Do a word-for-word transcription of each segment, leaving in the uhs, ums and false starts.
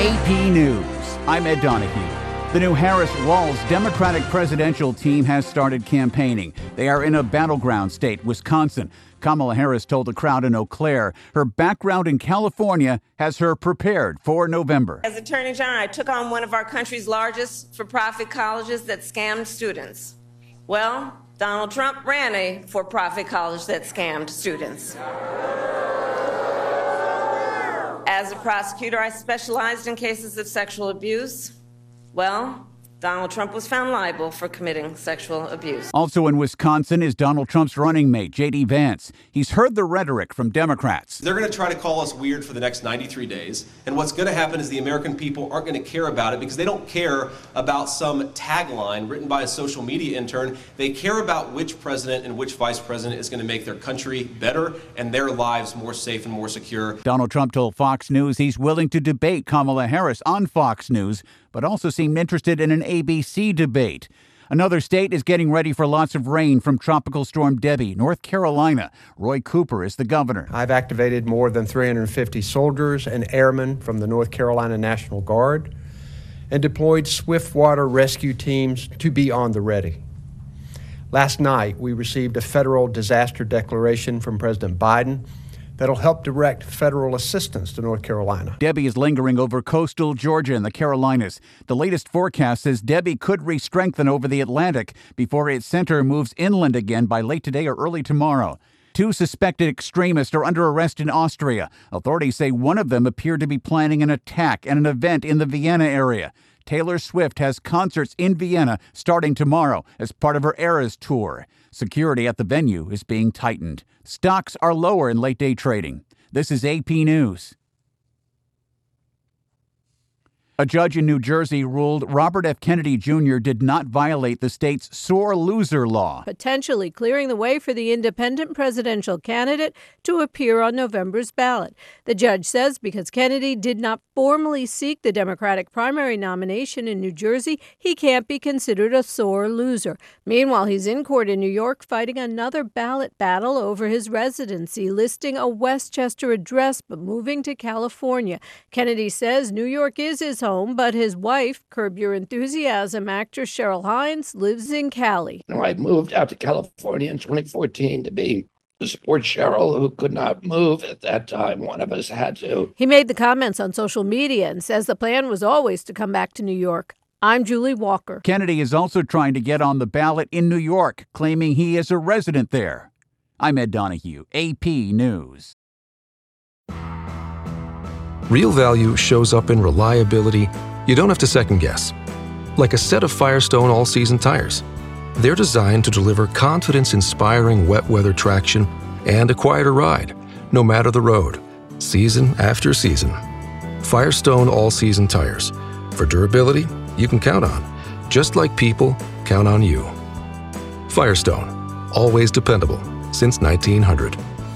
A P News. I'm Ed Donahue. The new Harris-Walz Democratic presidential team has started campaigning. They are in a battleground state, Wisconsin. Kamala Harris told a crowd in Eau Claire her background in California has her prepared for November. As Attorney General, I took on one of our country's largest for-profit colleges that scammed students. Well, Donald Trump ran a for-profit college that scammed students. As a prosecutor, I specialized in cases of sexual abuse. Well, Donald Trump was found liable for committing sexual abuse. Also in Wisconsin is Donald Trump's running mate, J D Vance. He's heard the rhetoric from Democrats. They're going to try to call us weird for the next ninety-three days. And what's going to happen is the American people aren't going to care about it because they don't care about some tagline written by a social media intern. They care about which president and which vice president is going to make their country better and their lives more safe and more secure. Donald Trump told Fox News he's willing to debate Kamala Harris on Fox News, but also seemed interested in an A B C debate. Another state is getting ready for lots of rain from Tropical Storm Debbie, North Carolina. Roy Cooper is the governor. I've activated more than three hundred fifty soldiers and airmen from the North Carolina National Guard and deployed swift water rescue teams to be on the ready. Last night, we received a federal disaster declaration from President Biden that'll help direct federal assistance to North Carolina. Debbie is lingering over coastal Georgia and the Carolinas. The latest forecast says Debbie could re-strengthen over the Atlantic before its center moves inland again by late today or early tomorrow. Two suspected extremists are under arrest in Austria. Authorities say one of them appeared to be planning an attack at an event in the Vienna area. Taylor Swift has concerts in Vienna starting tomorrow as part of her Eras tour. Security at the venue is being tightened. Stocks are lower in late-day trading. This is A P News. A judge in New Jersey ruled Robert F. Kennedy Junior did not violate the state's sore loser law, potentially clearing the way for the independent presidential candidate to appear on November's ballot. The judge says because Kennedy did not formally seek the Democratic primary nomination in New Jersey, he can't be considered a sore loser. Meanwhile, he's in court in New York fighting another ballot battle over his residency, listing a Westchester address but moving to California. Kennedy says New York is his home, but his wife, Curb Your Enthusiasm actress Cheryl Hines, lives in Cali. You know, I moved out to California in twenty fourteen to be to support Cheryl, who could not move at that time. One of us had to. He made the comments on social media and says the plan was always to come back to New York. I'm Julie Walker. Kennedy is also trying to get on the ballot in New York, claiming he is a resident there. I'm Ed Donahue, A P News. Real value shows up in reliability you don't have to second guess. Like a set of Firestone all-season tires. They're designed to deliver confidence-inspiring wet weather traction and a quieter ride, no matter the road, season after season. Firestone all-season tires. For durability you can count on, just like people count on you. Firestone, always dependable since nineteen hundred.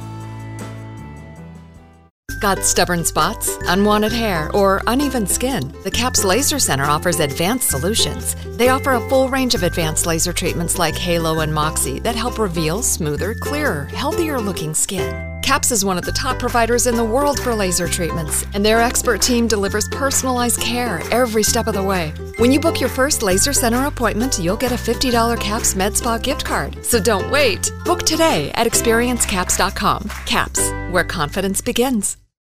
Got stubborn spots, unwanted hair, or uneven skin? The CAPS Laser Center offers advanced solutions. They offer a full range of advanced laser treatments like Halo and Moxie that help reveal smoother, clearer, healthier-looking skin. CAPS is one of the top providers in the world for laser treatments, and their expert team delivers personalized care every step of the way. When you book your first Laser Center appointment, you'll get a fifty dollars CAPS MedSpa gift card. So don't wait. Book today at experience caps dot com. CAPS, where confidence begins.